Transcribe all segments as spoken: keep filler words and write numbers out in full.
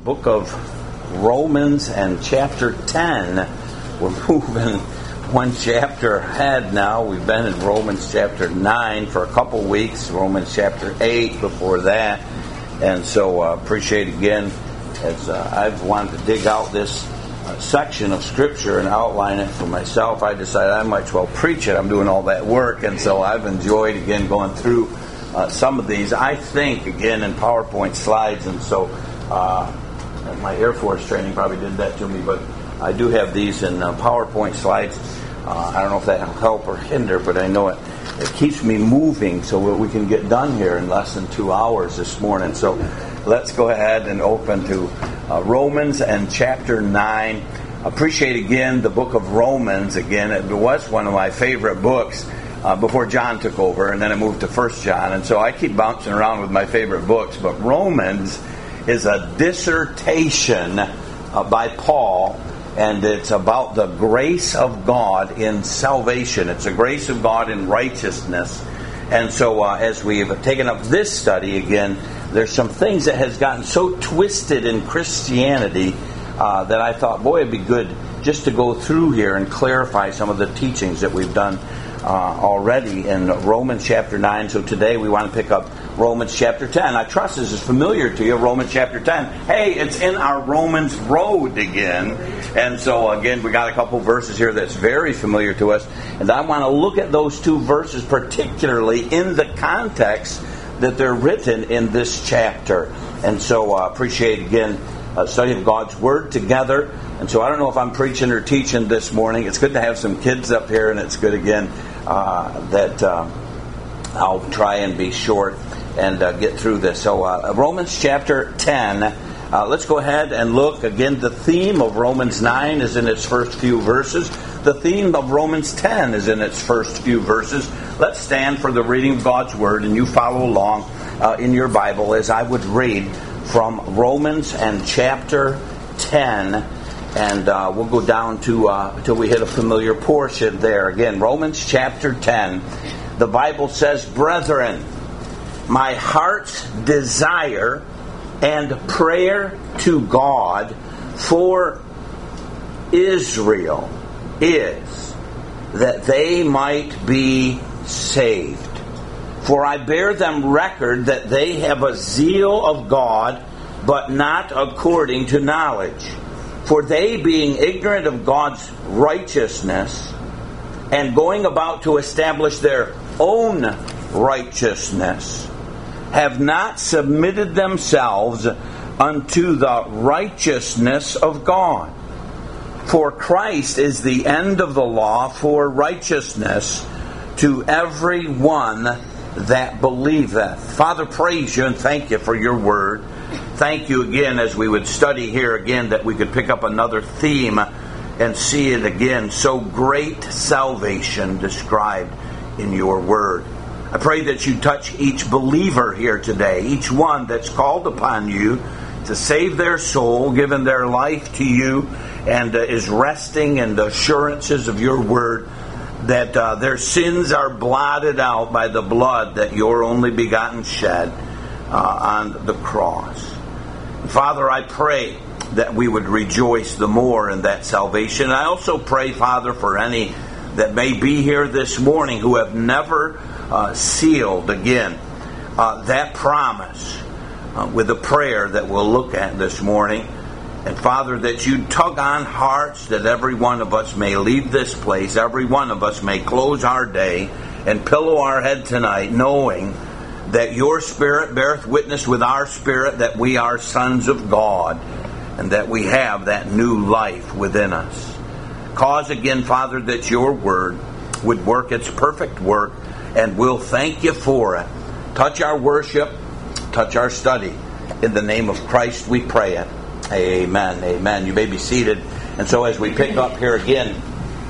book of Romans and chapter ten. We're moving one chapter ahead now. We've been in Romans chapter nine for a couple weeks, Romans chapter eight before that. And so I uh, appreciate again, as uh, I've wanted to dig out this uh, section of Scripture and outline it for myself, I decided I might as well preach it. I'm doing all that work, and so I've enjoyed, again, going through uh, some of these. I think, again, in PowerPoint slides, and so uh, my Air Force training probably did that to me, but I do have these in uh, PowerPoint slides. Uh, I don't know if that will help or hinder, but I know it, it keeps me moving so we can get done here in less than two hours this morning. So let's go ahead and open to uh, Romans and chapter nine. Appreciate again the book of Romans. Again, it was one of my favorite books uh, before John took over, and then I moved to First John. And so I keep bouncing around with my favorite books, but Romans is a dissertation uh, by Paul, and it's about the grace of God in salvation. It's the grace of God in righteousness. And so uh, as we have taken up this study again, there's some things that has gotten so twisted in Christianity uh, that I thought, boy, it'd be good just to go through here and clarify some of the teachings that we've done uh, already in Romans chapter nine. So today we want to pick up Romans chapter ten. I trust this is familiar to you, Romans chapter ten. Hey, it's in our Romans road again. And so, again, we got a couple verses here that's very familiar to us. And I want to look at those two verses particularly in the context that they're written in this chapter. And so I uh, appreciate, again, a study of God's Word together. And so I don't know if I'm preaching or teaching this morning. It's good to have some kids up here, and it's good, again, uh, that uh, I'll try and be short and uh, get through this. So uh, Romans chapter ten, uh, let's go ahead and look. Again, the theme of Romans nine is in its first few verses. The theme of Romans ten is in its first few verses. Let's stand for the reading of God's Word, and you follow along uh, in your Bible as I would read from Romans and chapter ten. And uh, we'll go down to uh, until we hit a familiar portion there. Again, Romans chapter ten. The Bible says, "Brethren, my heart's desire and prayer to God for Israel is that they might be saved. For I bear them record that they have a zeal of God, but not according to knowledge. For they, being ignorant of God's righteousness, and going about to establish their own righteousness, have not submitted themselves unto the righteousness of God. For Christ is the end of the law for righteousness to every one that believeth." Father, praise you and thank you for your word. Thank you again as we would study here again that we could pick up another theme and see it again. So great salvation described in your word. I pray that you touch each believer here today, each one that's called upon you to save their soul, given their life to you, and uh, is resting in the assurances of your word that uh, their sins are blotted out by the blood that your only begotten shed uh, on the cross. And Father, I pray that we would rejoice the more in that salvation. I also pray, Father, for any that may be here this morning who have never uh, sealed again uh, that promise uh, with a prayer that we'll look at this morning. And Father, that you tug on hearts, that every one of us may leave this place, every one of us may close our day and pillow our head tonight, knowing that your Spirit beareth witness with our spirit that we are sons of God, and that we have that new life within us. Cause again, Father, that your word would work its perfect work, and we'll thank you for it. Touch our worship, touch our study. In the name of Christ we pray it. Amen. Amen. You may be seated. And so as we pick up here again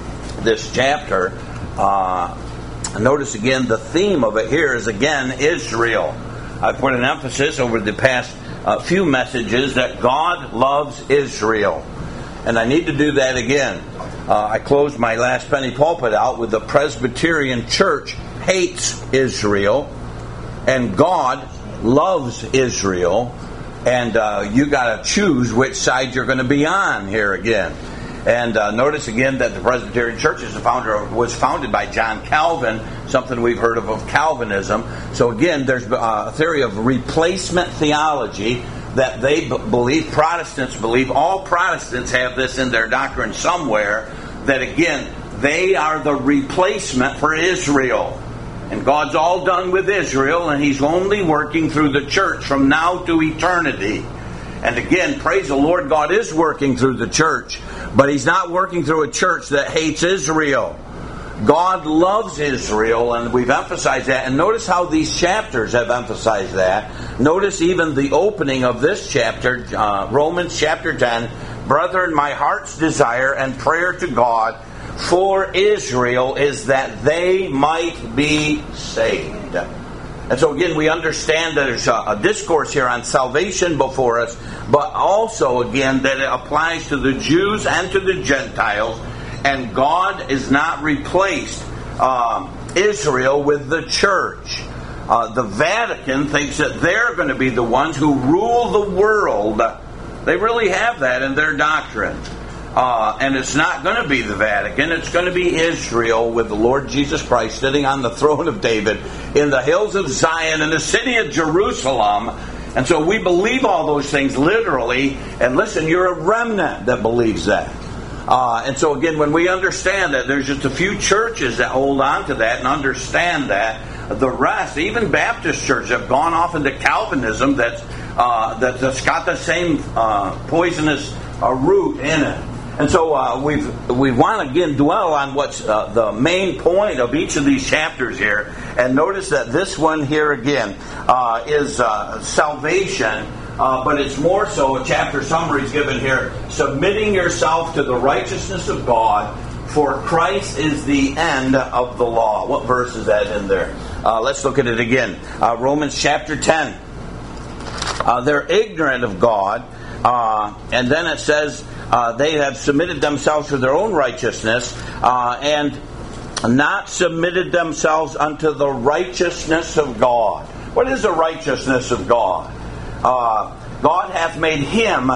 this chapter, uh, notice again the theme of it here is again Israel. I've put an emphasis over the past uh, few messages that God loves Israel. And I need to do that again. Uh, I closed my last penny pulpit out with the Presbyterian Church hates Israel and God loves Israel. And uh, you got to choose which side you're going to be on here again. And uh, notice again that the Presbyterian Church is the founder was founded by John Calvin, something we've heard of of Calvinism. So again, there's a theory of replacement theology that they b- believe, Protestants believe, all Protestants have this in their doctrine somewhere, that again, they are the replacement for Israel. And God's all done with Israel, and He's only working through the church from now to eternity. And again, praise the Lord, God is working through the church, but He's not working through a church that hates Israel. God loves Israel, and we've emphasized that. And notice how these chapters have emphasized that. Notice even the opening of this chapter, uh, Romans chapter ten. Brethren, my heart's desire and prayer to God for Israel is that they might be saved. And so again, we understand that there's a, a discourse here on salvation before us, but also again that it applies to the Jews and to the Gentiles, and God is not replaced um, Israel with the church. Uh, the Vatican thinks that they're going to be the ones who rule the world. They really have that in their doctrine. Uh, and it's not going to be the Vatican. It's going to be Israel with the Lord Jesus Christ sitting on the throne of David in the hills of Zion in the city of Jerusalem. And so we believe all those things literally. And listen, you're a remnant that believes that. Uh, and so again, when we understand that, there's just a few churches that hold on to that and understand that. The rest, even Baptist churches, have gone off into Calvinism that's, uh, that's got the same uh, poisonous uh, root in it. And so uh, we've, we want to again dwell on what's uh, the main point of each of these chapters here. And notice that this one here again uh, is uh, salvation, uh, but it's more so, a chapter summary is given here, submitting yourself to the righteousness of God, for Christ is the end of the law. What verse is that in there? Uh, let's look at it again. Uh, Romans chapter ten. Uh, they're ignorant of God. Uh, and then it says uh, they have submitted themselves to their own righteousness uh, and not submitted themselves unto the righteousness of God. What is the righteousness of God? Uh, God hath made Him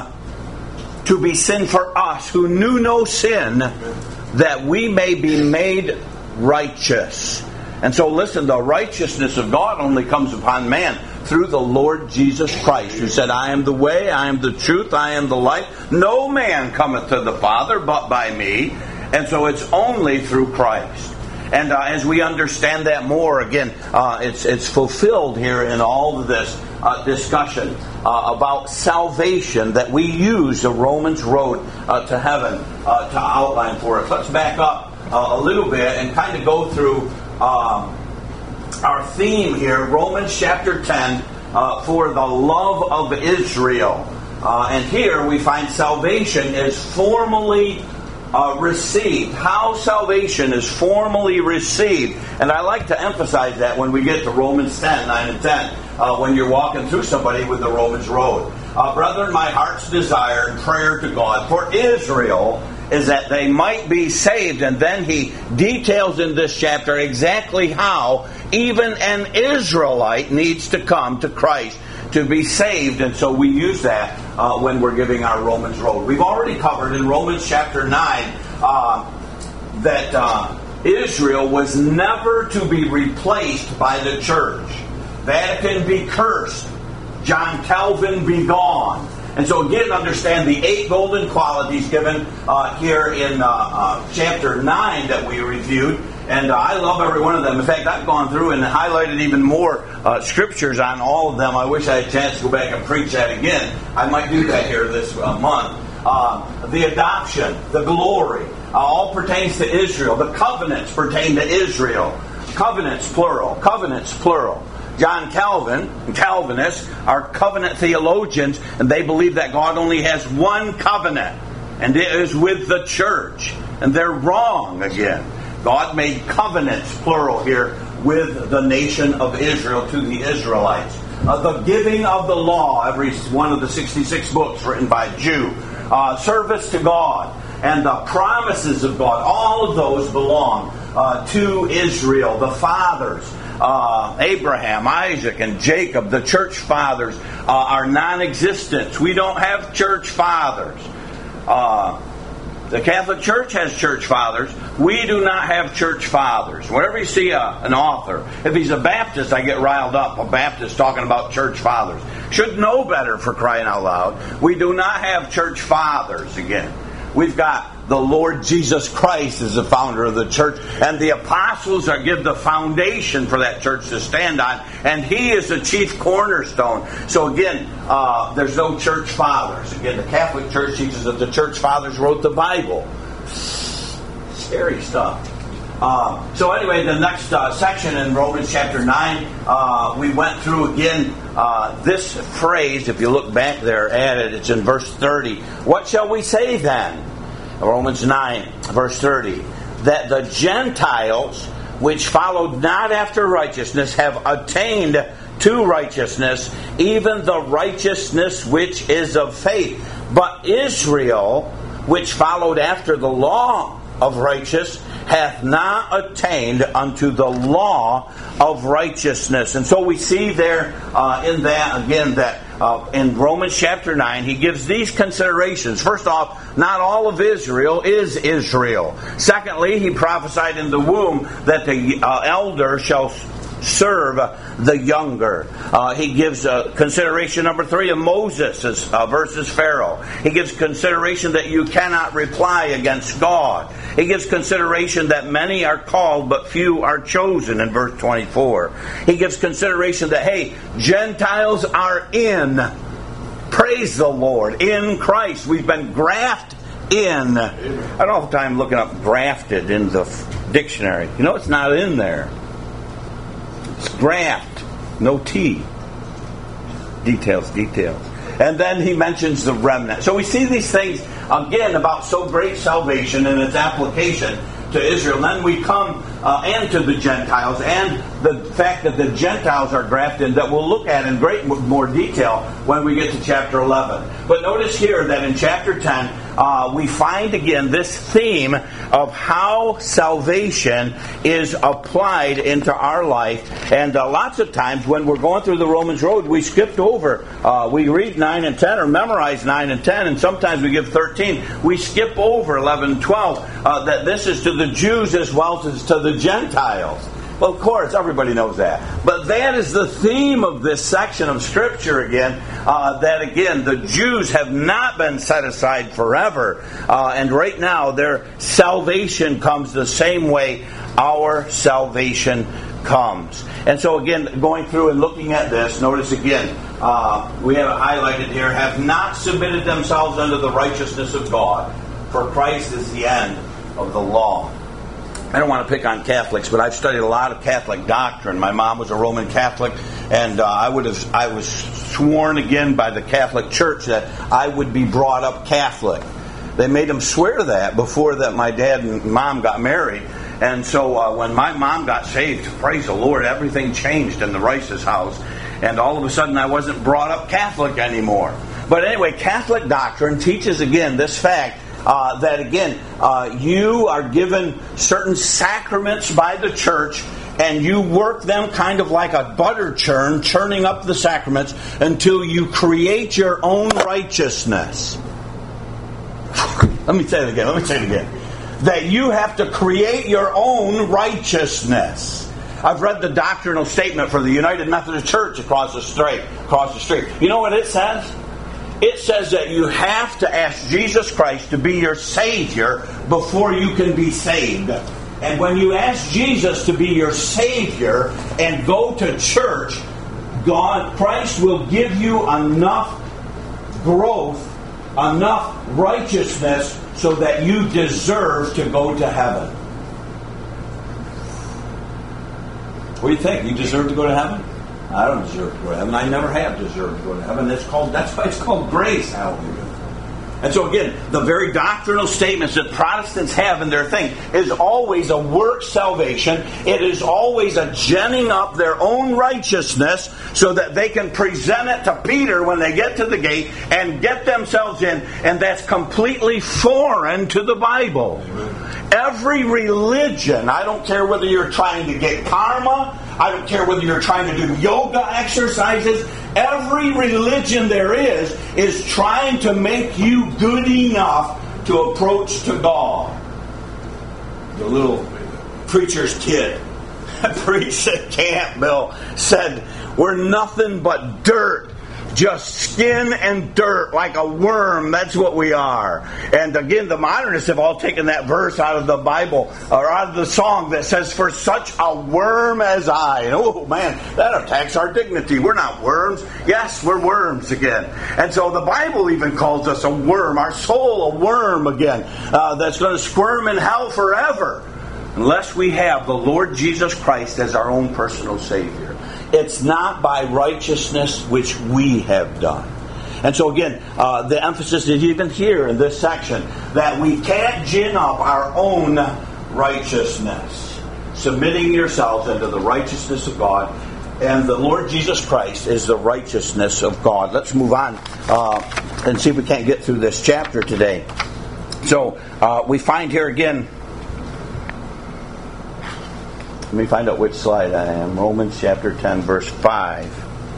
to be sin for us who knew no sin, that we may be made righteous. And so listen, the righteousness of God only comes upon man through the Lord Jesus Christ, who said, I am the way, I am the truth, I am the life. No man cometh to the Father but by me. And so it's only through Christ. And uh, as we understand that more, again, uh, it's it's fulfilled here in all of this uh, discussion uh, about salvation that we use the Romans road uh, to heaven uh, to outline for us. Let's back up uh, a little bit and kind of go through um, our theme here, Romans chapter ten, uh, for the love of Israel. Uh, and here we find salvation is formally Uh, received. How salvation is formally received. And I like to emphasize that when we get to Romans ten, nine and ten, uh, when you're walking through somebody with the Romans road. Uh, brethren, my heart's desire and prayer to God for Israel is that they might be saved. And then he details in this chapter exactly how even an Israelite needs to come to Christ to be saved. And so we use that uh, when we're giving our Romans road. We've already covered in Romans chapter nine uh, that uh, Israel was never to be replaced by the church. Vatican be cursed. John Calvin be gone. And so again, understand the eight golden qualities given uh, here in uh, uh, chapter nine that we reviewed. And uh, I love every one of them. In fact, I've gone through and highlighted even more uh, scriptures on all of them. I wish I had a chance to go back and preach that again. I might do that here this uh, month. Uh, the adoption, the glory, uh, all pertains to Israel. The covenants pertain to Israel. Covenants, plural. Covenants, plural. John Calvin, Calvinists, are covenant theologians, and they believe that God only has one covenant, and it is with the church. And they're wrong again. God made covenants, plural here, with the nation of Israel to the Israelites. Uh, the giving of the law, every one of the sixty-six books written by a Jew. Uh, service to God. And the promises of God. All of those belong uh, to Israel, the fathers. uh, Abraham, Isaac, and Jacob, the church fathers, uh, are non-existent. We don't have church fathers. Uh, the Catholic Church has church fathers. We do not have church fathers. Whenever you see a, an author, if he's a Baptist, I get riled up. A Baptist talking about church fathers. Should know better, for crying out loud. We do not have church fathers again. We've got the Lord Jesus Christ as the founder of the church, and the apostles are give the foundation for that church to stand on, and He is the chief cornerstone. So again, uh, there's no church fathers. Again, the Catholic Church teaches that the church fathers wrote the Bible. Scary stuff. Uh, so anyway, the next uh, section in Romans chapter nine, uh, we went through again uh, this phrase. If you look back there at it, it's in verse thirty. What shall we say then? Romans nine, verse thirty. That the Gentiles, which followed not after righteousness, have attained to righteousness, even the righteousness which is of faith. But Israel, which followed after the law of righteousness, hath not attained unto the law of righteousness. And so we see there uh, in that, again, that uh, in Romans chapter nine, he gives these considerations. First off, not all of Israel is Israel. Secondly, he prophesied in the womb that the uh, elder shall serve the younger. Uh, he gives uh, consideration number three of Moses uh, versus Pharaoh. He gives consideration that you cannot reply against God. He gives consideration that many are called but few are chosen in verse twenty-four. He gives consideration that, hey, Gentiles are in. Praise the Lord. In Christ. We've been grafted in. I don't have time looking up grafted in the dictionary. You know, it's not in there. It's graft, no T. Details, details. And then he mentions the remnant. So we see these things, again, about so great salvation and its application to Israel. And then we come uh, and to the Gentiles, and the fact that the Gentiles are grafted, that we'll look at in great more detail when we get to chapter eleven. But notice here that in chapter ten, uh, we find again this theme of how salvation is applied into our life. And uh, lots of times when we're going through the Romans road, we skipped over. Uh, we read nine and ten or memorize nine and ten, and sometimes we give thirteen. We skip over eleven and twelve. Uh, that this is to the Jews as well as to the Gentiles. Well, of course, everybody knows that. But that is the theme of this section of Scripture again, uh, that again, the Jews have not been set aside forever. Uh, and right now, their salvation comes the same way our salvation comes. And so again, going through and looking at this, notice again, uh, we have it highlighted here, have not submitted themselves unto the righteousness of God, for Christ is the end of the law. I don't want to pick on Catholics, but I've studied a lot of Catholic doctrine. My mom was a Roman Catholic, and uh, I would have I was sworn again by the Catholic Church that I would be brought up Catholic. They made them swear that before that my dad and mom got married. And so uh, when my mom got saved, praise the Lord, everything changed in the Rice's house. And all of a sudden I wasn't brought up Catholic anymore. But anyway, Catholic doctrine teaches again this fact, Uh, that again, uh, you are given certain sacraments by the church, and you work them kind of like a butter churn, churning up the sacraments until you create your own righteousness. Let me say it again. Let me say it again. That you have to create your own righteousness. I've read the doctrinal statement for the United Methodist Church across the street. Across the street. You know what it says? It says that you have to ask Jesus Christ to be your Savior before you can be saved. And when you ask Jesus to be your Savior and go to church, God, Christ will give you enough growth, enough righteousness so that you deserve to go to heaven. What do you think? You deserve to go to heaven? I don't deserve to go to heaven. I never have deserved to go to heaven. It's called, that's why it's called grace. Hallelujah. And so again, the very doctrinal statements that Protestants have in their thing is always a work salvation. It is always a ginning up their own righteousness so that they can present it to Peter when they get to the gate and get themselves in. And that's completely foreign to the Bible. Amen. Every religion, I don't care whether you're trying to get karma, I don't care whether you're trying to do yoga exercises. Every religion there is is trying to make you good enough to approach to God. The little preacher's kid preached at camp, Bill, said, we're nothing but dirt. Just skin and dirt, like a worm. That's what we are. And again, the modernists have all taken that verse out of the Bible, or out of the song that says, for such a worm as I. And oh man, that attacks our dignity. We're not worms. Yes, we're worms again. And so the Bible even calls us a worm, our soul a worm again, uh, that's going to squirm in hell forever, unless we have the Lord Jesus Christ as our own personal Savior. It's not by righteousness which we have done. And so again, uh, the emphasis is even here in this section that we can't gin up our own righteousness. Submitting yourselves unto the righteousness of God. And the Lord Jesus Christ is the righteousness of God. Let's move on uh, and see if we can't get through this chapter today. So uh, we find here again... Let me find out which slide I am. Romans chapter ten, verse five.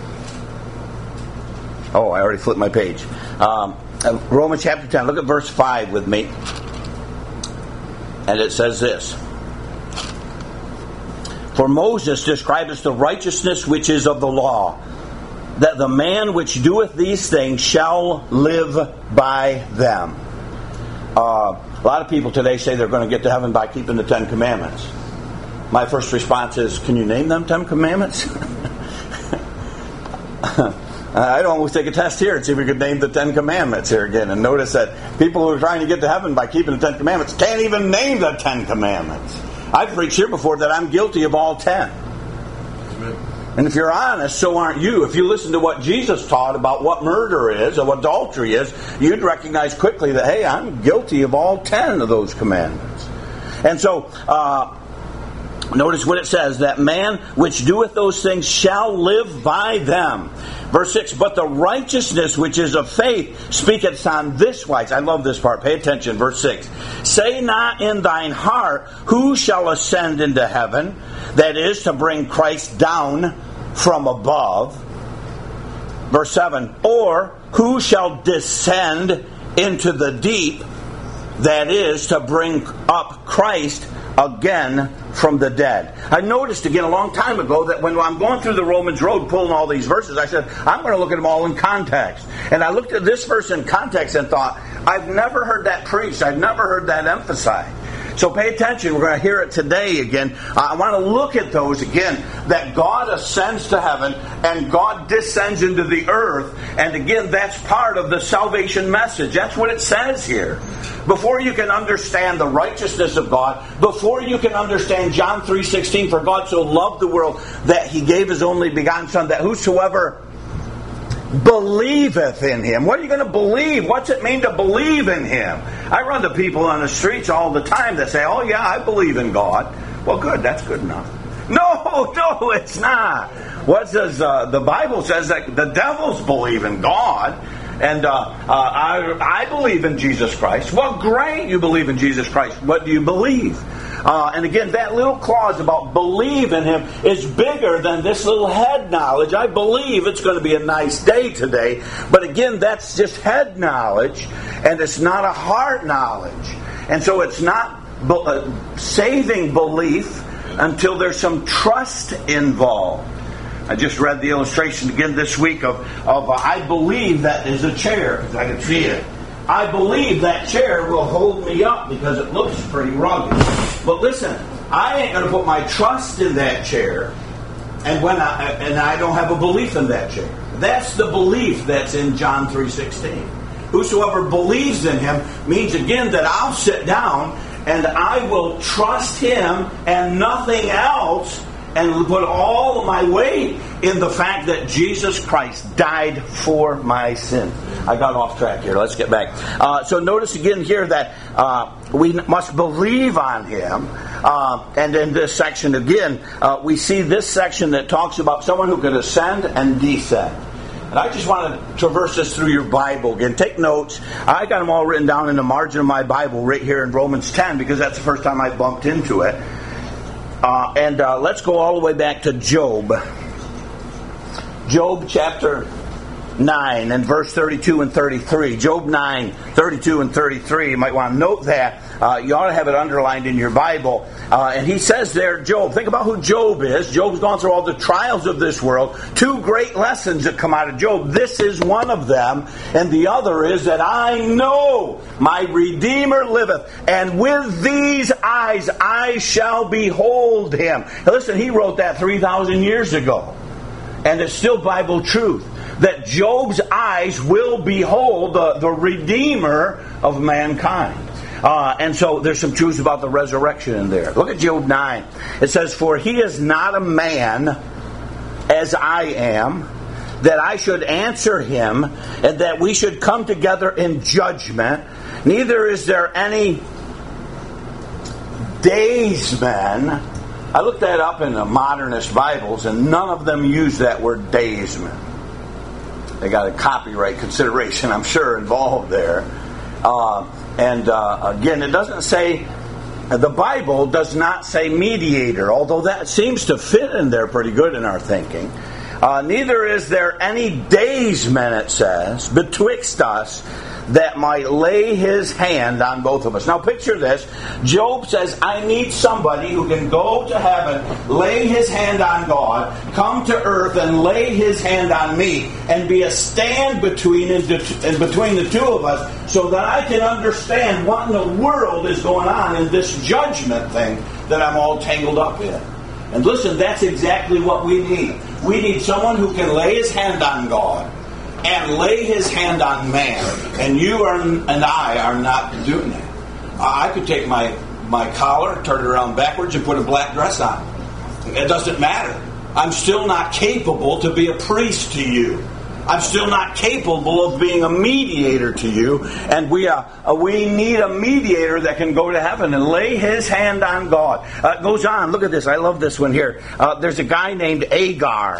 Oh, I already flipped my page. Um, Romans chapter ten, look at verse five with me. And it says this. For Moses describeth the righteousness which is of the law, that the man which doeth these things shall live by them. Uh, a lot of people today say they're going to get to heaven by keeping the Ten Commandments. My first response is, can you name them Ten Commandments? I'd almost take a test here and see if we could name the Ten Commandments here again. And notice that people who are trying to get to heaven by keeping the Ten Commandments can't even name the Ten Commandments. I've preached here before that I'm guilty of all ten. Amen. And if you're honest, so aren't you. If you listen to what Jesus taught about what murder is or what adultery is, you'd recognize quickly that, hey, I'm guilty of all ten of those commandments. And so... Uh, Notice what it says, that man which doeth those things shall live by them. Verse six, but the righteousness which is of faith speaketh on this wise. I love this part. Pay attention. Verse six. Say not in thine heart, who shall ascend into heaven? That is, to bring Christ down from above. Verse seven. Or who shall descend into the deep? That is, to bring up Christ again from the dead. I noticed again a long time ago that when I'm going through the Romans road pulling all these verses, I said, I'm going to look at them all in context. And I looked at this verse in context and thought, I've never heard that preached. I've never heard that emphasized. So pay attention. We're going to hear it today again. I want to look at those again, that God ascends to heaven and God descends into the earth. And again, that's part of the salvation message. That's what it says here. Before you can understand the righteousness of God, before you can understand John three sixteen, for God so loved the world that He gave His only begotten Son, that whosoever believeth in Him. What are you going to believe? What's it mean to believe in Him? I run to people on the streets all the time that say, oh yeah, I believe in God. Well, good, that's good enough. No, no, it's not. What does uh, the Bible says that the devils believe in God, and uh, uh, I, I believe in Jesus Christ. Well, great, you believe in Jesus Christ. What do you believe? Uh, and again, that little clause about believe in Him is bigger than this little head knowledge. I believe it's going to be a nice day today. But again, that's just head knowledge, and it's not a heart knowledge. And so it's not be- uh, saving belief until there's some trust involved. I just read the illustration again this week of, of uh, I believe that is a chair, because I can see it. I believe that chair will hold me up because it looks pretty rugged. But listen, I ain't going to put my trust in that chair, and when I and I don't have a belief in that chair. That's the belief that's in John three sixteen. Whosoever believes in Him means again that I'll sit down and I will trust Him and nothing else, and put all of my weight in the fact that Jesus Christ died for my sin. I got off track here. Let's get back. Uh, so notice again here that uh, we must believe on Him. Uh, and in this section again, uh, we see this section that talks about someone who could ascend and descend. And I just want to traverse this through your Bible again. Take notes. I got them all written down in the margin of my Bible right here in Romans ten, because that's the first time I bumped into it. Uh, and uh, let's go all the way back to Job. Job chapter nine and verse thirty-two and thirty-three. Job nine, thirty-two and thirty-three. You might want to note that. Uh, you ought to have it underlined in your Bible. Uh, and he says there, Job, think about who Job is. Job's gone through all the trials of this world. Two great lessons that come out of Job. This is one of them. And the other is that I know my Redeemer liveth. And with these eyes I shall behold him. Now listen, he wrote that three thousand years ago. And it's still Bible truth. That Job's eyes will behold the, the Redeemer of mankind. Uh, and so there's some truths about the resurrection in there. Look at Job nine. It says, for he is not a man as I am, that I should answer him, and that we should come together in judgment. Neither is there any daysman. I looked that up in the modernist Bibles, and none of them use that word daysman. They got a copyright consideration, I'm sure, involved there. Uh, and uh, again, it doesn't say, the Bible does not say mediator, although that seems to fit in there pretty good in our thinking. Uh, neither is there any daysman, it says, betwixt us, that might lay his hand on both of us. Now picture this. Job says, I need somebody who can go to heaven, lay his hand on God, come to earth and lay his hand on me, and be a stand between and between the two of us, so that I can understand what in the world is going on in this judgment thing that I'm all tangled up in. And listen, that's exactly what we need. We need someone who can lay his hand on God and lay his hand on man. And you are, and I are not doing that. I could take my, my collar, turn it around backwards, and put a black dress on. It doesn't matter. I'm still not capable to be a priest to you. I'm still not capable of being a mediator to you. And we uh, uh, we need a mediator that can go to heaven and lay his hand on God. Uh, it goes on. Look at this. I love this one here. Uh, there's a guy named Agar.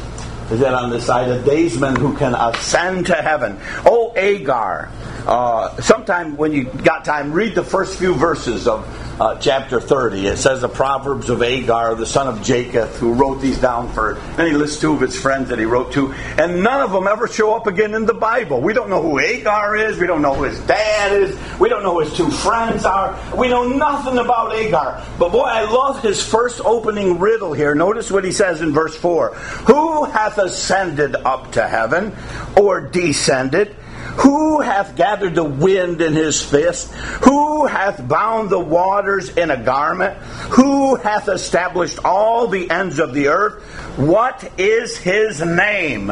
Is that on the side? A daysman who can ascend to heaven. Oh, Agar. Uh, sometime when you got time, read the first few verses of uh, chapter thirty. It says the Proverbs of Agar, the son of Jacob, who wrote these down for, and he lists two of his friends that he wrote to, and none of them ever show up again in the Bible. We don't know who Agar is. We don't know who his dad is. We don't know who his two friends are. We know nothing about Agar. But boy, I love his first opening riddle here. Notice what he says in verse four. Who hath ascended up to heaven, or descended? Who hath gathered the wind in his fist? Who hath bound the waters in a garment? Who hath established all the ends of the earth? What is his name?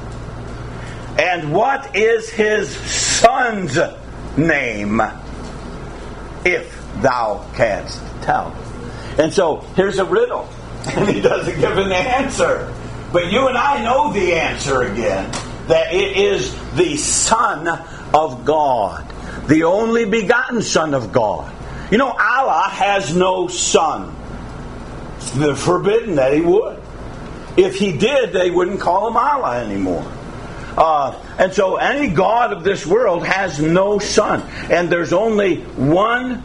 And what is his son's name? If thou canst tell. And so, here's a riddle. And he doesn't give an answer. But you and I know the answer again. That it is the Son of God. The only begotten Son of God. You know, Allah has no son. It's forbidden that he would. If he did, they wouldn't call him Allah anymore. Uh, and so any God of this world has no son. And there's only one,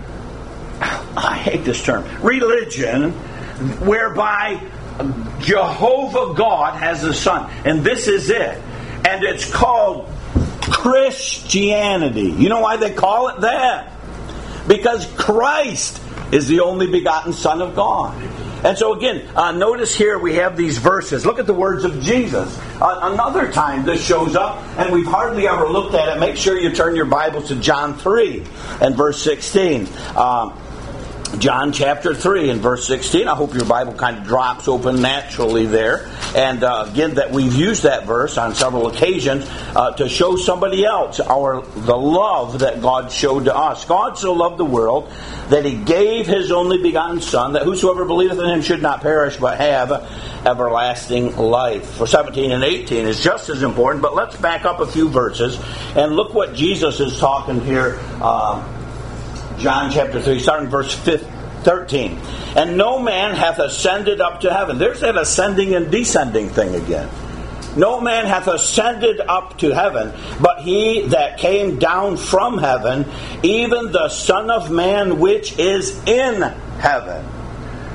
I hate this term, religion whereby Jehovah God has a son. And this is it. And it's called Christianity. You know why they call it that? Because Christ is the only begotten Son of God. And so again, uh, notice here we have these verses. Look at the words of Jesus. Uh, another time this shows up, and we've hardly ever looked at it. Make sure you turn your Bibles to John three and verse sixteen. Um, John chapter three and verse sixteen. I hope your Bible kind of drops open naturally there. And uh, again, that we've used that verse on several occasions uh, to show somebody else our the love that God showed to us. God so loved the world that he gave his only begotten Son, that whosoever believeth in him should not perish but have everlasting life. For seventeen and eighteen is just as important, but let's back up a few verses and look what Jesus is talking here. Uh, John chapter three, starting verse thirteen. And no man hath ascended up to heaven. There's that ascending and descending thing again. No man hath ascended up to heaven, but he that came down from heaven, even the Son of Man which is in heaven.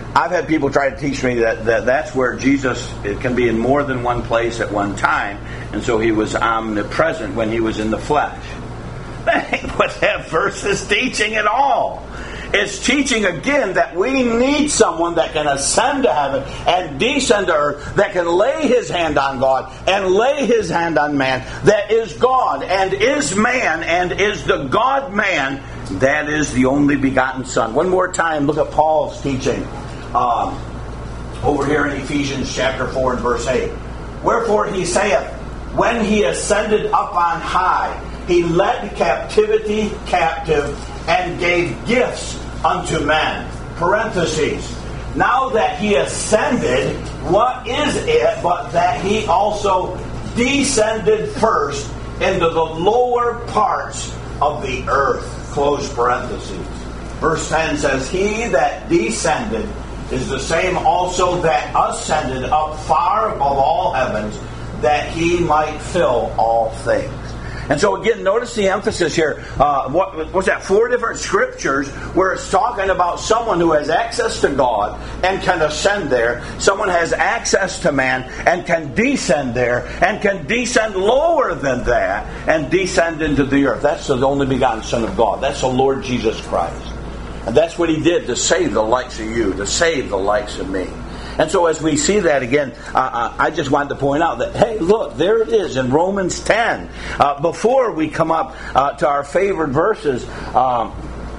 I've had people try to teach me that, that that's where Jesus it can be in more than one place at one time, and so he was omnipresent when he was in the flesh. That ain't what that verse is teaching at all. It's teaching again that we need someone that can ascend to heaven and descend to earth, that can lay his hand on God and lay his hand on man, that is God and is man and is the God-man, that is the only begotten Son. One more time, look at Paul's teaching um, over here in Ephesians chapter four and verse eight. Wherefore he saith, when he ascended up on high, he led captivity captive and gave gifts unto men. Parentheses. Now that he ascended, what is it but that he also descended first into the lower parts of the earth? Close parentheses. Verse ten says, he that descended is the same also that ascended up far above all heavens, that he might fill all things. And so again, notice the emphasis here. Uh, what was that? Four different scriptures where it's talking about someone who has access to God and can ascend there. Someone has access to man and can descend there, and can descend lower than that and descend into the earth. That's the only begotten Son of God. That's the Lord Jesus Christ. And that's what he did to save the likes of you, to save the likes of me. And so as we see that again, uh, uh, I just wanted to point out that, hey, look, there it is in Romans ten. Uh, before we come up uh, to our favorite verses, um,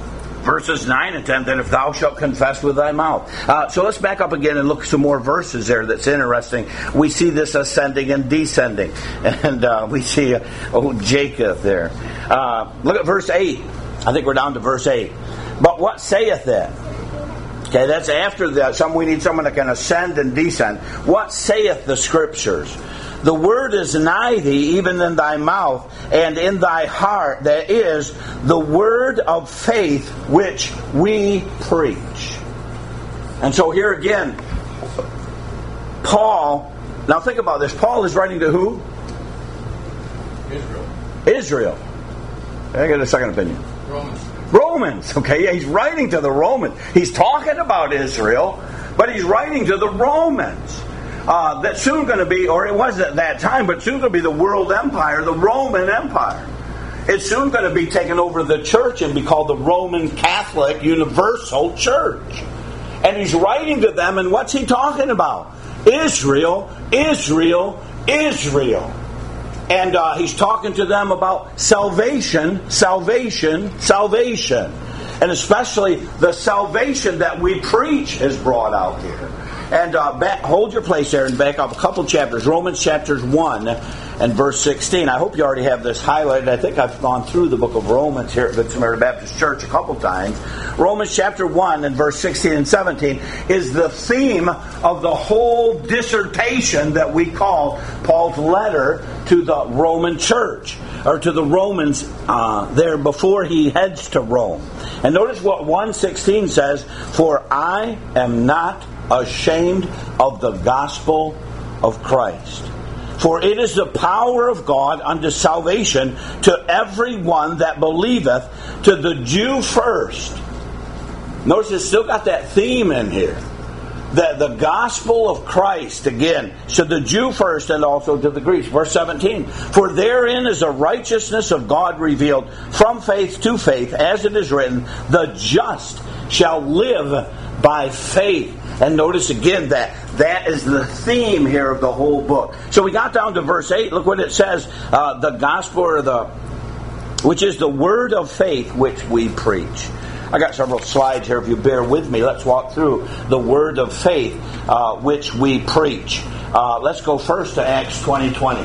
verses nine and ten, that if thou shalt confess with thy mouth. Uh, so let's back up again and look at some more verses there that's interesting. We see this ascending and descending. And uh, we see, uh, oh, Jacob there. Uh, look at verse eight. I think we're down to verse eight. But what saith that? Okay, that's after that. Some we need someone that can ascend and descend. What saith the Scriptures? The word is nigh thee, even in thy mouth and in thy heart. That is the word of faith which we preach. And so here again, Paul. Now think about this. Paul is writing to who? Israel. Israel. I get a second opinion. Romans. Romans, okay? He's writing to the Romans. He's talking about Israel, but he's writing to the Romans. Uh, that's soon going to be, or it was at that time, but soon going to be the world empire, the Roman Empire. It's soon going to be taken over the church and be called the Roman Catholic Universal Church. And he's writing to them, and what's he talking about? Israel, Israel, Israel. And uh, he's talking to them about salvation, salvation, salvation. And especially the salvation that we preach is brought out here. And uh, back, hold your place there and back up a couple chapters. Romans chapters one and verse sixteen. I hope you already have this highlighted. I think I've gone through the book of Romans here at Good Samaritan Baptist Church a couple times. Romans chapter one and verse sixteen and seventeen is the theme of the whole dissertation that we call Paul's letter to the Roman church, or to the Romans uh, there before he heads to Rome. And notice what one sixteen says, for I am not ashamed of the gospel of Christ. For it is the power of God unto salvation to every one that believeth, to the Jew first. Notice it's still got that theme in here. That the gospel of Christ, again, to the Jew first and also to the Greeks. Verse seventeen, for therein is a righteousness of God revealed from faith to faith, as it is written, the just shall live by faith. And notice again that that is the theme here of the whole book. So we got down to verse eight. Look what it says. Uh, the gospel, or the, which is the word of faith which we preach. I got several slides here. If you bear with me, let's walk through the word of faith uh, which we preach. Uh, let's go first to Acts twenty twenty.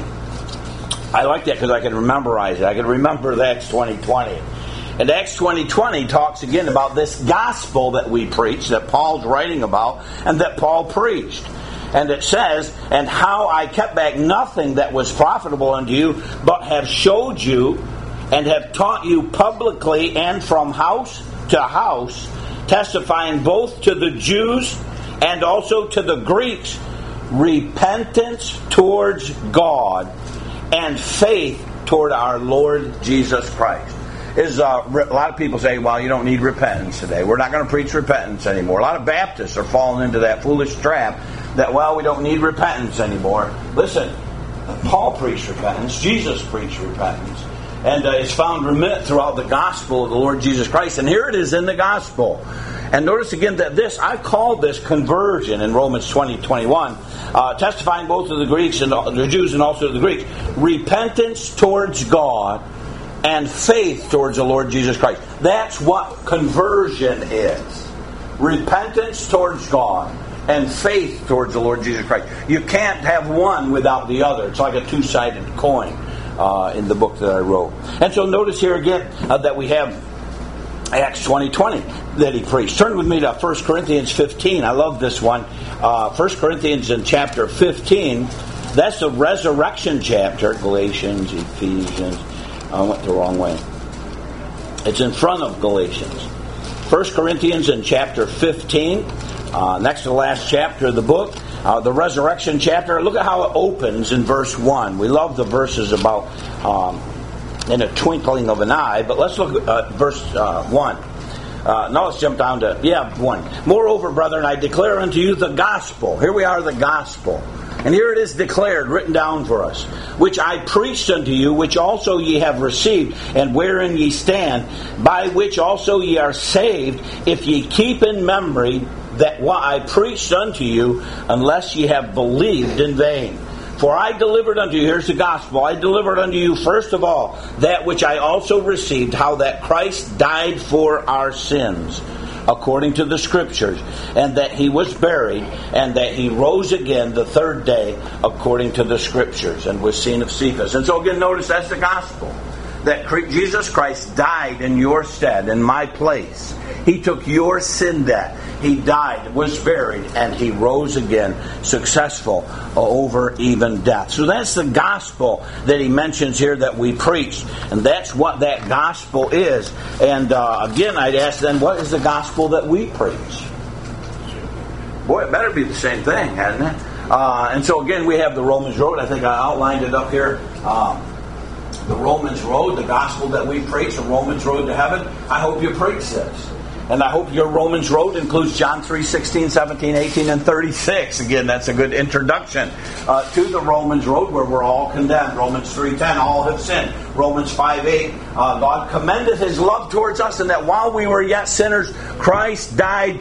I like that because I can memorize it. I can remember the Acts twenty twenty. And Acts twenty twenty talks again about this gospel that we preach, that Paul's writing about, and that Paul preached. And it says, and how I kept back nothing that was profitable unto you, but have showed you, and have taught you publicly and from house to house, testifying both to the Jews and also to the Greeks, repentance towards God and faith toward our Lord Jesus Christ. is uh, a lot of people say, well, you don't need repentance today. We're not going to preach repentance anymore. A lot of Baptists are falling into that foolish trap that, well, we don't need repentance anymore. Listen, Paul preached repentance. Jesus preached repentance. And uh, it's found remit throughout the gospel of the Lord Jesus Christ. And here it is in the gospel. And notice again that this, I call this conversion in Romans twenty, twenty-one, uh, testifying both to the Greeks and the Jews and also to the Greeks. Repentance towards God and faith towards the Lord Jesus Christ. That's what conversion is. Repentance towards God and faith towards the Lord Jesus Christ. You can't have one without the other. It's like a two-sided coin uh, in the book that I wrote. And so notice here again uh, that we have Acts twenty twenty that he preached. Turn with me to First Corinthians fifteen. I love this one. Uh, First Corinthians in chapter fifteen. That's the resurrection chapter. Galatians, Ephesians. I went the wrong way. It's in front of Galatians. First Corinthians in chapter fifteen. Uh, next to the last chapter of the book. Uh, the resurrection chapter. Look at how it opens in verse one. We love the verses about um, in a twinkling of an eye. But let's look at uh, verse uh, one. Uh, now let's jump down to, yeah, one. Moreover, brethren, I declare unto you the gospel. Here we are, the gospel. And here it is declared, written down for us, which I preached unto you, which also ye have received, and wherein ye stand, by which also ye are saved, if ye keep in memory that what I preached unto you, unless ye have believed in vain. For I delivered unto you, here's the gospel, I delivered unto you first of all that which I also received, how that Christ died for our sins, according to the Scriptures, and that he was buried, and that he rose again the third day, according to the Scriptures, and was seen of Cephas. And so again, notice that's the gospel. That Jesus Christ died in your stead, in my place. He took your sin debt. He died, was buried, and he rose again, successful over even death. So that's the gospel that he mentions here that we preach. And that's what that gospel is. And uh, again, I'd ask then, what is the gospel that we preach? Boy, it better be the same thing, hadn't it? Uh, and so again, we have the Romans Road. I think I outlined it up here. Um, the Romans Road, the gospel that we preach, the Romans Road to heaven. I hope you preach this. And I hope your Romans Road includes John three, sixteen, seventeen, eighteen, and thirty-six. Again, that's a good introduction uh, to the Romans Road where we're all condemned. Romans three ten, all have sinned. Romans five eight, uh, God commendeth his love towards us, and that while we were yet sinners, Christ died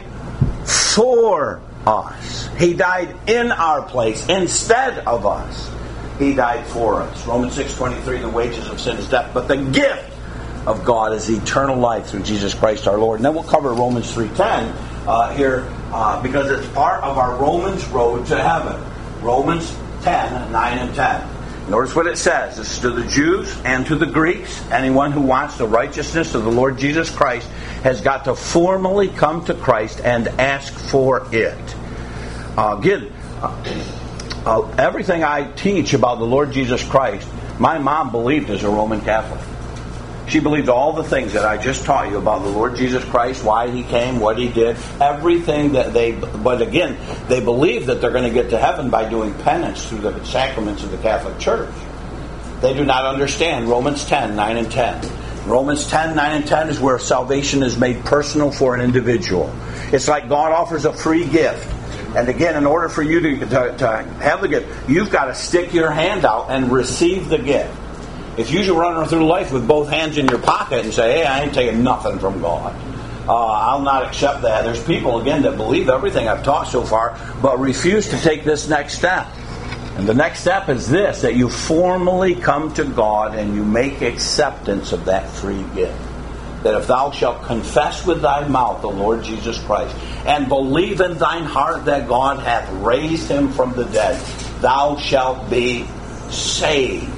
for us. He died in our place instead of us. He died for us. Romans six twenty-three, the wages of sin is death, but the gift of God is eternal life through Jesus Christ our Lord. And then we'll cover Romans three ten uh, here uh, because it's part of our Romans road to heaven. Romans ten, nine and ten. Notice what it says. This is to the Jews and to the Greeks. Anyone who wants the righteousness of the Lord Jesus Christ has got to formally come to Christ and ask for it. Uh, again, uh, uh, everything I teach about the Lord Jesus Christ, my mom believed as a Roman Catholic. She believed all the things that I just taught you about the Lord Jesus Christ, why he came, what he did, everything that they, but again, they believe that they're going to get to heaven by doing penance through the sacraments of the Catholic Church. They do not understand Romans ten, nine and ten. Romans ten, nine and ten is where salvation is made personal for an individual. It's like God offers a free gift. And again, in order for you to, to, to have the gift, you've got to stick your hand out and receive the gift. If you should run through life with both hands in your pocket and say, hey, I ain't taking nothing from God, uh, I'll not accept that. There's people, again, that believe everything I've taught so far, but refuse to take this next step. And the next step is this, that you formally come to God and you make acceptance of that free gift. That if thou shalt confess with thy mouth the Lord Jesus Christ, and believe in thine heart that God hath raised him from the dead, thou shalt be saved.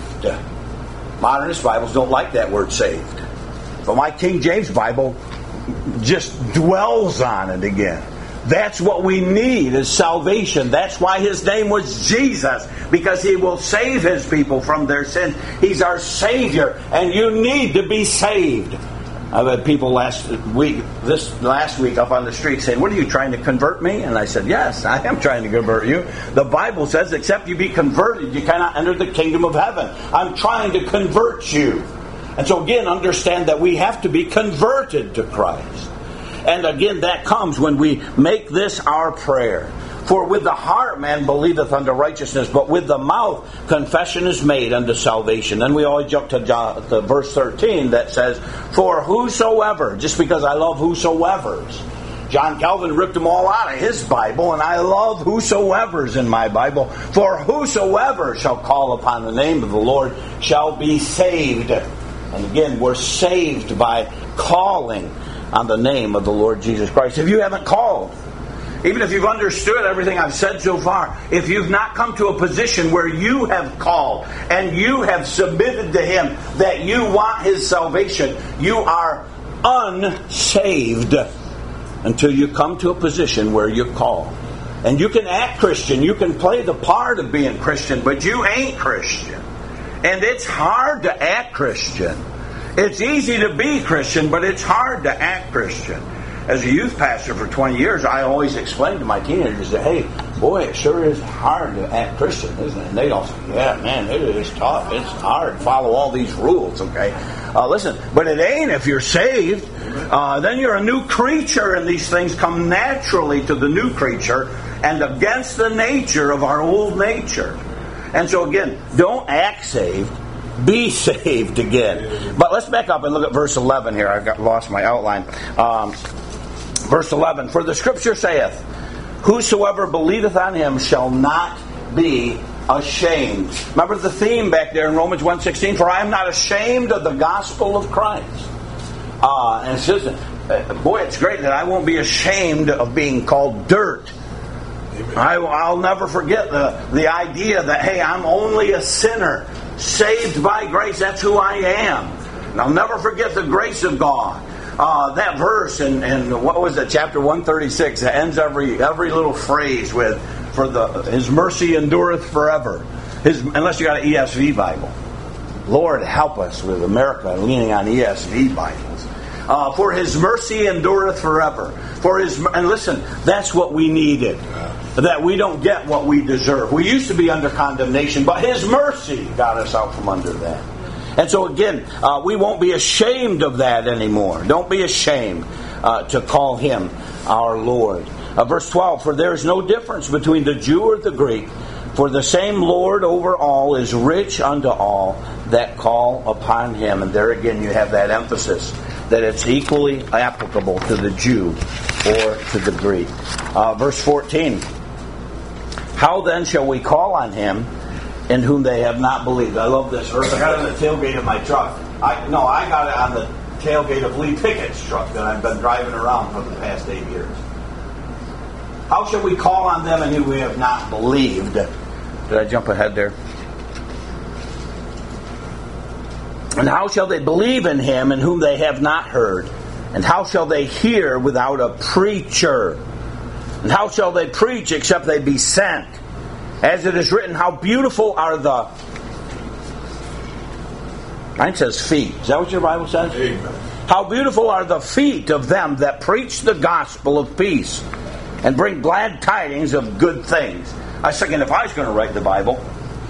Modernist Bibles don't like that word saved. But my King James Bible just dwells on it again. That's what we need is salvation. That's why his name was Jesus, because he will save his people from their sins. He's our Savior, and you need to be saved. I've had people last week, this last week up on the street saying, what are you trying to convert me? And I said, yes, I am trying to convert you. The Bible says, except you be converted, you cannot enter the kingdom of heaven. I'm trying to convert you. And so again, understand that we have to be converted to Christ. And again, that comes when we make this our prayer. For with the heart man believeth unto righteousness, but with the mouth confession is made unto salvation. Then we always jump to, John, to verse thirteen that says, for whosoever, just because I love whosoever's. John Calvin ripped them all out of his Bible, and I love whosoever's in my Bible. For whosoever shall call upon the name of the Lord shall be saved. And again, we're saved by calling on the name of the Lord Jesus Christ. If you haven't called, even if you've understood everything I've said so far, if you've not come to a position where you have called and you have submitted to Him that you want His salvation, you are unsaved until you come to a position where you call. And you can act Christian, you can play the part of being Christian, but you ain't Christian. And it's hard to act Christian. It's easy to be Christian, but it's hard to act Christian. As a youth pastor for twenty years, I always explain to my teenagers that, hey, boy, it sure is hard to act Christian, isn't it? And they all say, yeah, man, it is tough. It's hard to follow all these rules, okay? Uh, listen, but it ain't if you're saved. Uh, then you're a new creature, and these things come naturally to the new creature and against the nature of our old nature. And so again, don't act saved. Be saved again. But let's back up and look at verse eleven here. I got lost my outline. Um, verse eleven. For the Scripture saith, whosoever believeth on Him shall not be ashamed. Remember the theme back there in Romans one sixteen. For I am not ashamed of the gospel of Christ. Uh, and it says, uh, boy, it's great that I won't be ashamed of being called dirt. I, I'll never forget the, the idea that, hey, I'm only a sinner. Saved by grace, that's who I am. And I'll never forget the grace of God. Uh, that verse in, in what was it, chapter one thirty-six, that ends every every little phrase with, for the His mercy endureth forever. His, unless you got an E S V Bible. Lord, help us with America leaning on E S V Bibles. Uh, for His mercy endureth forever. For His, and listen, that's what we needed. That we don't get what we deserve. We used to be under condemnation, but His mercy got us out from under that. And so again, uh, we won't be ashamed of that anymore. Don't be ashamed uh, to call Him our Lord. Uh, verse twelve, for there is no difference between the Jew or the Greek, for the same Lord over all is rich unto all that call upon Him. And there again you have that emphasis, that it's equally applicable to the Jew or to the Greek. Uh, verse fourteen, how then shall we call on Him in whom they have not believed? I love this verse. I got it on the tailgate of my truck. I No, I got it on the tailgate of Lee Pickett's truck that I've been driving around for the past eight years. How shall we call on them in whom we have not believed? Did I jump ahead there? And how shall they believe in Him in whom they have not heard? And how shall they hear without a preacher? And how shall they preach except they be sent? As it is written, how beautiful are the... Mine says feet. Is that what your Bible says? Amen. How beautiful are the feet of them that preach the gospel of peace and bring glad tidings of good things. I was thinking, if I was going to write the Bible,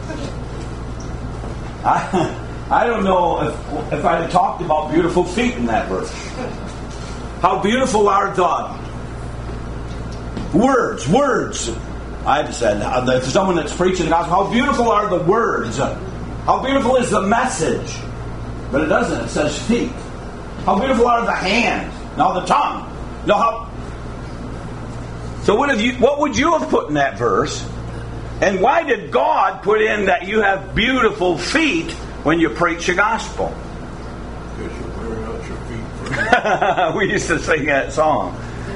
I, I don't know if, if I'd have talked about beautiful feet in that verse. How beautiful are the words, words. I've said, uh, someone that's preaching the gospel, how beautiful are the words. How beautiful is the message. But it doesn't. It says feet. How beautiful are the hands. Now the tongue. No, how... So what have you? What would you have put in that verse? And why did God put in that you have beautiful feet when you preach the gospel? Because you're wearing out your feet. We used to sing that song.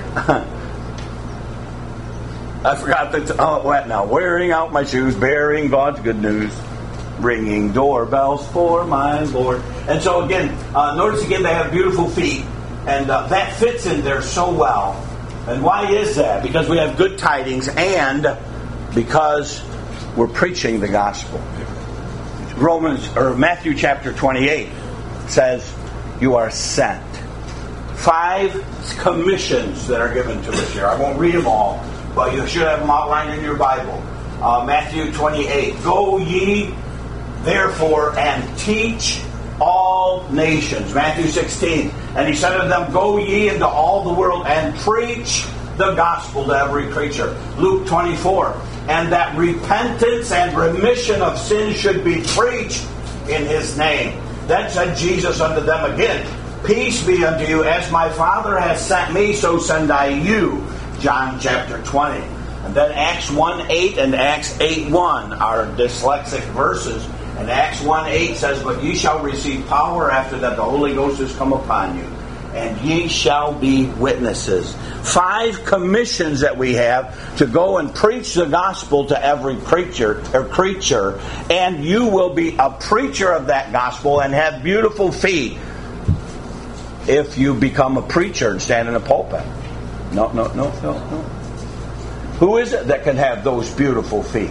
I forgot the... T- oh, what now? Wearing out my shoes, bearing God's good news, ringing doorbells for my Lord. And so again, uh, notice again they have beautiful feet. And uh, that fits in there so well. And why is that? Because we have good tidings and because we're preaching the gospel. Romans or Matthew chapter twenty-eight says you are sent. Five commissions that are given to us here. I won't read them all, but you should have them outlined in your Bible. Uh, Matthew twenty-eight. Go ye therefore and teach all all nations. Matthew sixteen. And he said to them, go ye into all the world and preach the gospel to every creature. Luke twenty-four. And that repentance and remission of sins should be preached in his name. Then said Jesus unto them again, peace be unto you, as my Father has sent me, so send I you. John chapter twenty. And then Acts one eight and Acts eight one are dyslexic verses. And Acts one eight says, but ye shall receive power after that the Holy Ghost has come upon you, and ye shall be witnesses. Five commissions that we have to go and preach the gospel to every preacher or creature, and you will be a preacher of that gospel and have beautiful feet if you become a preacher and stand in a pulpit. No, no, no, no, no. Who is it that can have those beautiful feet?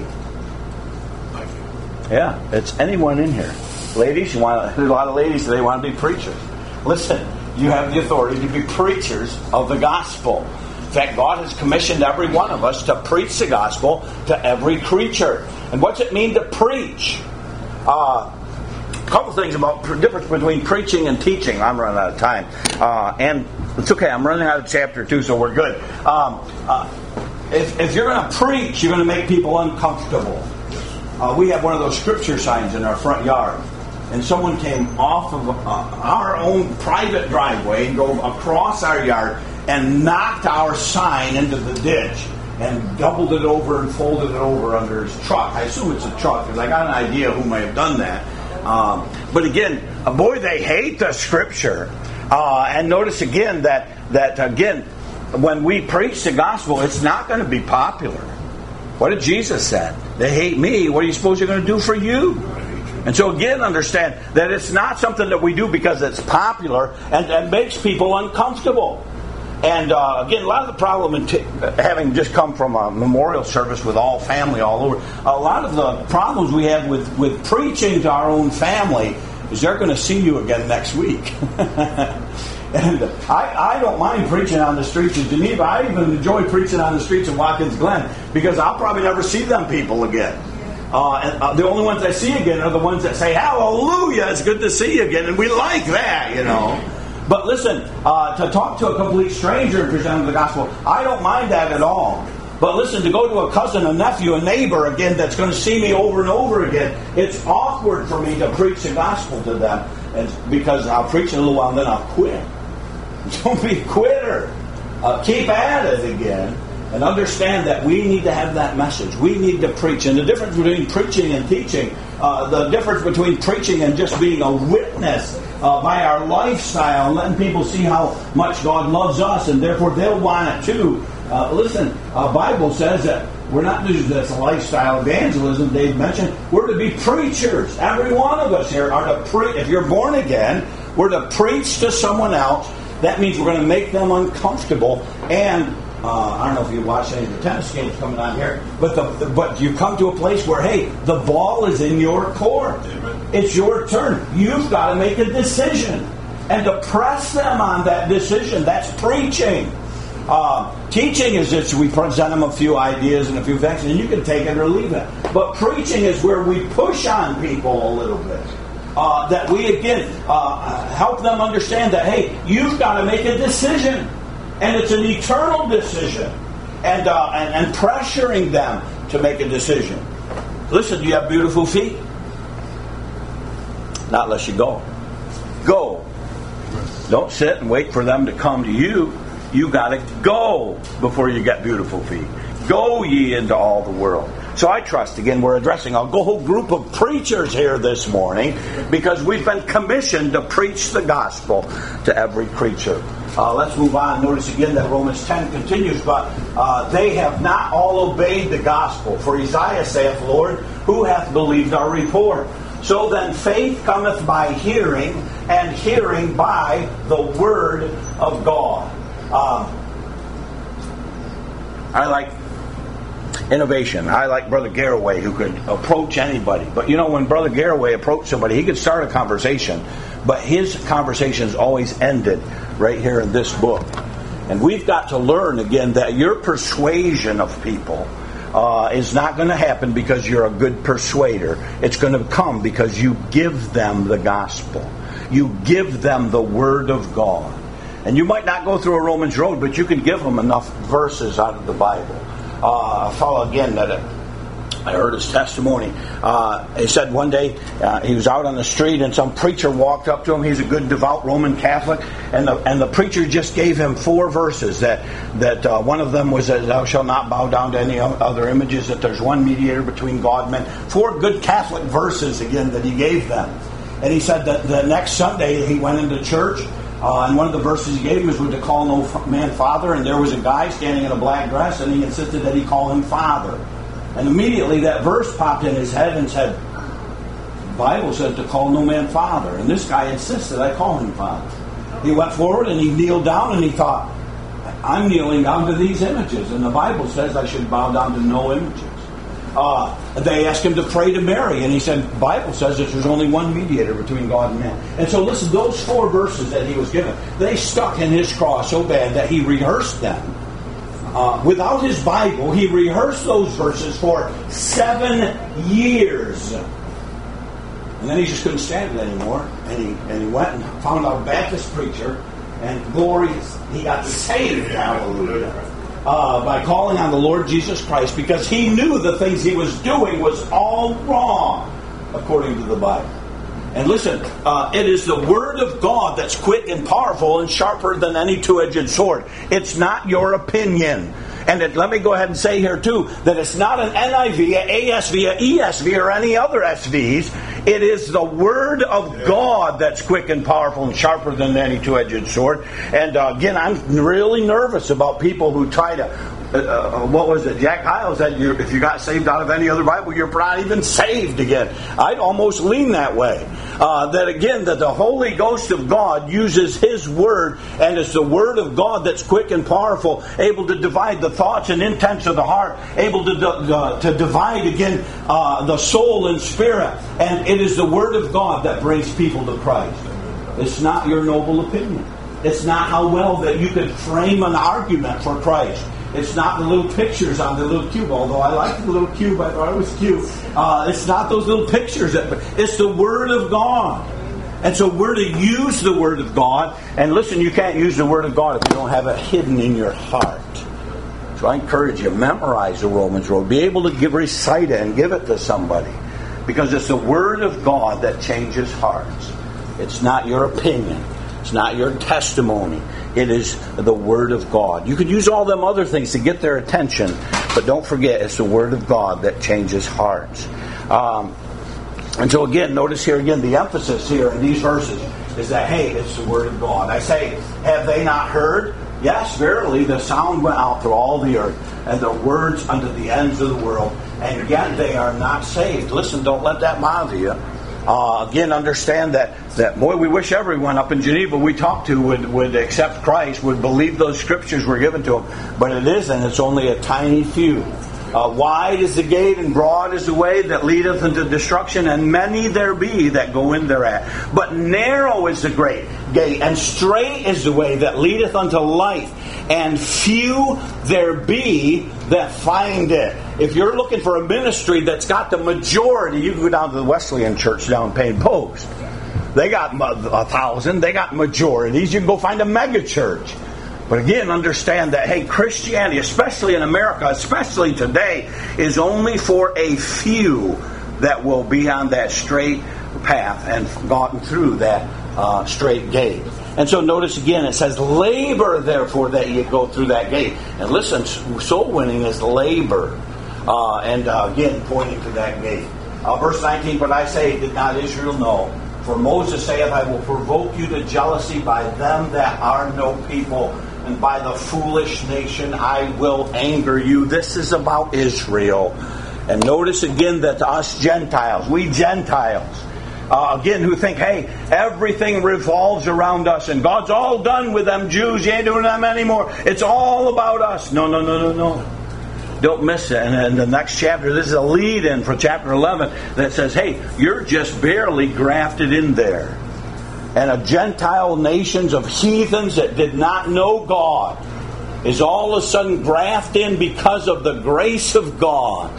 Yeah, it's anyone in here. Ladies, you want there's a lot of ladies today want to be preachers. Listen, you have the authority to be preachers of the gospel. In fact, God has commissioned every one of us to preach the gospel to every creature. And what's it mean to preach? Uh, a couple things about the difference between preaching and teaching. I'm running out of time. Uh, and it's okay, I'm running out of chapter two, so we're good. Um, uh, if, if you're going to preach, you're going to make people uncomfortable. Uh, we have one of those scripture signs in our front yard. And someone came off of uh, our own private driveway and drove across our yard and knocked our sign into the ditch and doubled it over and folded it over under his truck. I assume it's a truck because I got an idea who may have done that. Um, but again, uh, boy, they hate the scripture. Uh, and notice again that, that, again, when we preach the gospel, it's not going to be popular. What did Jesus say? They hate me. What do you suppose they're going to do for you? And so again, understand that it's not something that we do because it's popular and, and makes people uncomfortable. And uh, again, a lot of the problem in t- having just come from a memorial service with all family all over, a lot of the problems we have with, with preaching to our own family is they're going to see you again next week. And I, I don't mind preaching on the streets of Geneva. I even enjoy preaching on the streets of Watkins Glen because I'll probably never see them people again. Uh, and, uh, the only ones I see again are the ones that say, hallelujah, it's good to see you again. And we like that, you know. But listen, uh, to talk to a complete stranger and present them the gospel, I don't mind that at all. But listen, to go to a cousin, a nephew, a neighbor again that's going to see me over and over again, it's awkward for me to preach the gospel to them. And because I'll preach it a little while and then I'll quit. Don't be a quitter. Uh, keep at it again. And understand that we need to have that message. We need to preach. And the difference between preaching and teaching, uh, the difference between preaching and just being a witness uh, by our lifestyle and letting people see how much God loves us and therefore they'll want it too. Uh, listen, the uh, Bible says that we're not just this lifestyle evangelism Dave mentioned. We're to be preachers. Every one of us here are to preach. If you're born again, we're to preach to someone else. That means we're going to make them uncomfortable. And uh, I don't know if you watch any of the tennis games coming on here, but the, the, but you come to a place where, hey, the ball is in your court. Amen. It's your turn. You've got to make a decision. And to press them on that decision, that's preaching. Uh, teaching is just we present them a few ideas and a few facts, and you can take it or leave it. But preaching is where we push on people a little bit. Uh, that we, again, uh, help them understand that, hey, you've got to make a decision. And it's an eternal decision. And, uh, and, and pressuring them to make a decision. Listen, do you have beautiful feet? Not unless you go. Go. Don't sit and wait for them to come to you. You got to go before you get beautiful feet. Go ye into all the world. So I trust, again, we're addressing a whole group of preachers here this morning because we've been commissioned to preach the gospel to every creature. Uh, let's move on. Notice again that Romans ten continues, but uh, they have not all obeyed the gospel. For Isaiah saith, Lord, who hath believed our report? So then faith cometh by hearing, and hearing by the word of God. Um, I like innovation. I like Brother Garraway, who could approach anybody. But you know, when Brother Garraway approached somebody, he could start a conversation, but his conversations always ended right here in this book. And we've got to learn again that your persuasion of people uh, is not going to happen because you're a good persuader. It's going to come because you give them the gospel. you give them the Word of God. And you might not go through a Romans road, but you can give them enough verses out of the Bible. Uh, a fellow, again, that uh, I heard his testimony. Uh, he said one day uh, he was out on the street and some preacher walked up to him. He's a good, devout Roman Catholic. And the, and the preacher just gave him four verses. That, that uh, one of them was that thou shalt not bow down to any other images, that there's one mediator between God and men. Four good Catholic verses, again, that he gave them. And he said that the next Sunday he went into church. Uh, and one of the verses he gave him was to call no man father, and there was a guy standing in a black dress, and he insisted that he call him father. And immediately that verse popped in his head and said, the Bible says to call no man father. And this guy insisted I call him father. He went forward and he kneeled down and he thought, I'm kneeling down to these images, and the Bible says I should bow down to no images. Uh, they asked him to pray to Mary, and he said, the Bible says that there's only one mediator between God and man. And so listen, those four verses that he was given, they stuck in his craw so bad that he rehearsed them. Uh, without his Bible, he rehearsed those verses for seven years. And then he just couldn't stand it anymore. And he, and he went and found a Baptist preacher, and glory, he got saved, hallelujah. Uh, by calling on the Lord Jesus Christ, because he knew the things he was doing was all wrong according to the Bible. And listen, uh, it is the Word of God that's quick and powerful and sharper than any two-edged sword. It's not your opinion. And it, let me go ahead and say here too, that it's not an N I V, a A S V, a E S V, or any other S Vs. It is the Word of God that's quick and powerful and sharper than any two-edged sword. And uh, again, I'm really nervous about people who try to, uh, uh, what was it, Jack Hyles said, you, if you got saved out of any other Bible, you're not even saved again. I'd almost lean that way. Uh, that again, that the Holy Ghost of God uses His Word, and it's the Word of God that's quick and powerful, able to divide the thoughts and intents of the heart, able to uh, to divide again uh, the soul and spirit. And it is the Word of God that brings people to Christ. It's not your noble opinion. It's not how well that you can frame an argument for Christ. It's not the little pictures on the little cube, although I like the little cube, I thought it was cute. Uh, it's not those little pictures. That, it's the Word of God. And so we're to use the Word of God. And listen, you can't use the Word of God if you don't have it hidden in your heart. So I encourage you, memorize the Romans Road. Be able to give, recite it and give it to somebody. Because it's the Word of God that changes hearts. It's not your opinion. It's not your testimony. It is the Word of God. You could use all them other things to get their attention, but don't forget, it's the Word of God that changes hearts. Um, and so again, notice here again, the emphasis here in these verses is that, hey, it's the Word of God. I say, have they not heard? Yes, verily, the sound went out through all the earth, and the words unto the ends of the world, and yet they are not saved. Listen, don't let that bother you. Uh, again, understand that, that, boy, we wish everyone up in Geneva we talked to would, would accept Christ, would believe those scriptures were given to them. But it isn't. It's only a tiny few. Uh, wide is the gate and broad is the way that leadeth into destruction, and many there be that go in thereat. But narrow is the great gate, and straight is the way that leadeth unto life, and few there be that find it. If you're looking for a ministry that's got the majority, you can go down to the Wesleyan Church down in Payne Post. They got a thousand. They got majorities. You can go find a mega church. But again, understand that, hey, Christianity, especially in America, especially today, is only for a few that will be on that straight path and gotten through that uh, straight gate. And so notice again, it says, labor therefore that you go through that gate. And listen, soul winning is labor. Uh, and uh, again, pointing to that gate. Uh, verse nineteen, but I say, did not Israel know? For Moses saith, I will provoke you to jealousy by them that are no people, and by the foolish nation I will anger you. This is about Israel. And notice again that to us Gentiles, we Gentiles, uh, again, who think, hey, everything revolves around us, and God's all done with them Jews, you ain't doing them anymore. It's all about us. No, no, no, no, no. Don't miss it. And in the next chapter, this is a lead-in for chapter eleven that says, hey, you're just barely grafted in there. And a Gentile nations of heathens that did not know God is all of a sudden grafted in because of the grace of God.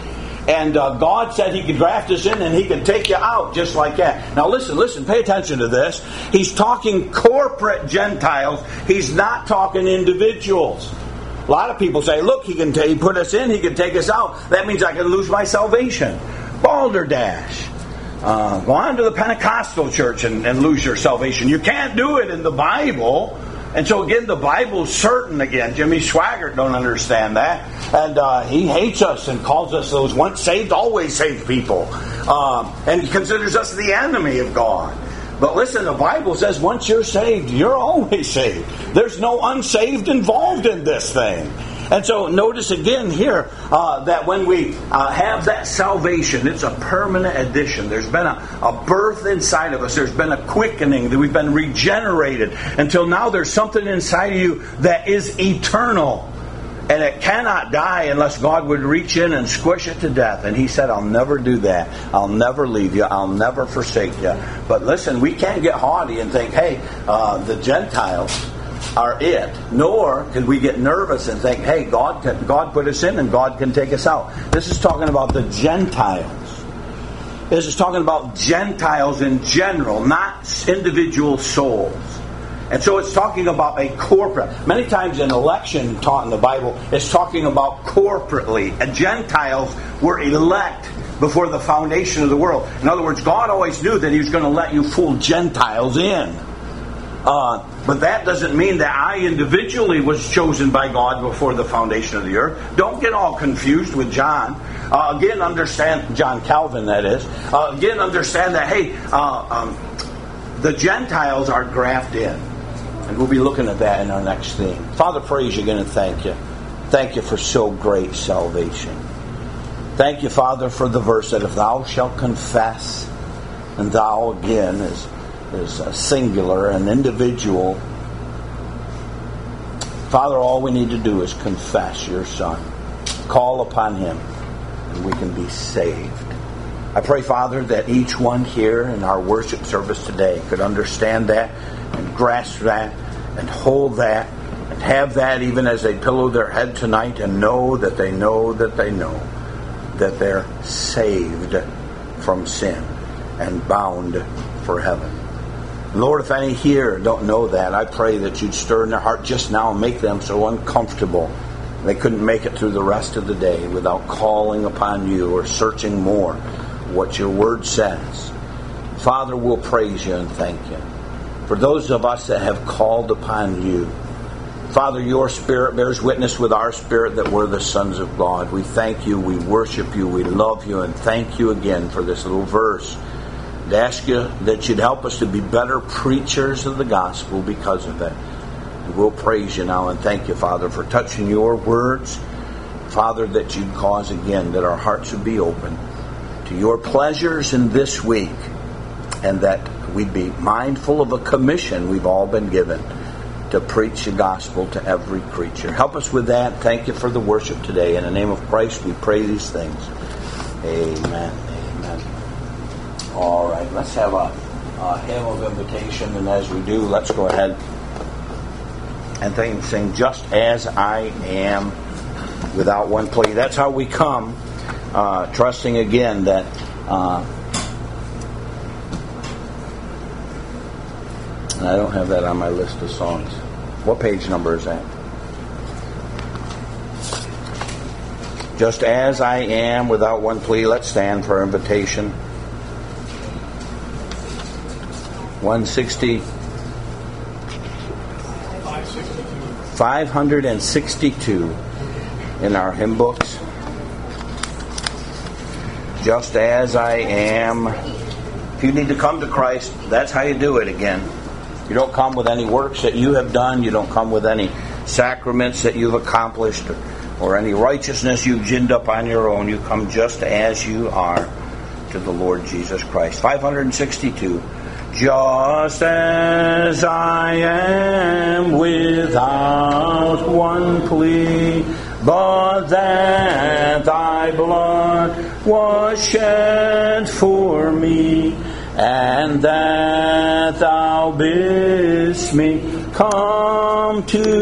And uh, God said He could graft us in and He could take you out just like that. Now listen, listen, pay attention to this. He's talking corporate Gentiles. He's not talking individuals. A lot of people say, look, He can t- put us in, He can take us out. That means I can lose my salvation. Balderdash. Uh, go on to the Pentecostal church and, and lose your salvation. You can't do it in the Bible. And so again, the Bible's certain again. Jimmy Swaggart don't understand that. And uh, he hates us and calls us those once saved, always saved people. Um, and he considers us the enemy of God. But listen, the Bible says once you're saved, you're always saved. There's no unsaved involved in this thing. And so notice again here uh, that when we uh, have that salvation, it's a permanent addition. There's been a, a birth inside of us. There's been a quickening. That we've been regenerated. Until now there's something inside of you that is eternal. And it cannot die unless God would reach in and squish it to death. And He said, I'll never do that. I'll never leave you. I'll never forsake you. But listen, we can't get haughty and think, hey, uh, the Gentiles are it. Nor can we get nervous and think, hey, God can, God put us in and God can take us out. This is talking about the Gentiles. This is talking about Gentiles in general, not individual souls. And so it's talking about a corporate. Many times an election taught in the Bible is talking about corporately. And Gentiles were elect before the foundation of the world. In other words, God always knew that He was going to let you fool Gentiles in. Uh, but that doesn't mean that I individually was chosen by God before the foundation of the earth. Don't get all confused with John. Uh, again, understand, John Calvin that is. Uh, again, understand that, hey, uh, um, the Gentiles are grafted in. And we'll be looking at that in our next theme. Father, praise You again and thank You. Thank You for so great salvation. Thank You, Father, for the verse that if thou shalt confess, and thou again is is a singular, an individual. Father, all we need to do is confess Your Son. Call upon Him, and we can be saved. I pray, Father, that each one here in our worship service today could understand that and grasp that and hold that and have that even as they pillow their head tonight and know that they know that they know that they're saved from sin and bound for heaven. Lord, if any here don't know that, I pray that You'd stir in their heart just now and make them so uncomfortable they couldn't make it through the rest of the day without calling upon You or searching more what Your Word says. Father, we'll praise You and thank You. For those of us that have called upon You, Father, Your Spirit bears witness with our spirit that we're the sons of God. We thank You, we worship You, we love You, and thank You again for this little verse. To ask You that You'd help us to be better preachers of the gospel because of it. And we'll praise You now and thank You, Father, for touching Your words. Father, that You'd cause again that our hearts would be open to Your pleasures in this week, and that we'd be mindful of a commission we've all been given to preach the gospel to every creature. Help us with that. Thank You for the worship today. In the name of Christ, we pray these things. Amen. Amen. All right, let's have a, a hymn of invitation, and as we do, let's go ahead and think, sing Just As I Am without one plea. That's how we come, uh, trusting again that uh, and I don't have that on my list of songs. What page number is that? Just As I Am without one plea. Let's stand for invitation. one sixty five hundred sixty-two in our hymn books. Just As I Am. If you need to come to Christ, that's how you do it again. You don't come with any works that you have done. You don't come with any sacraments that you've accomplished or, or any righteousness you've ginned up on your own. You come just as you are to the Lord Jesus Christ. five hundred sixty-two. Just as I am without one plea, but that Thy blood was shed for me, and that Thou bidst me come to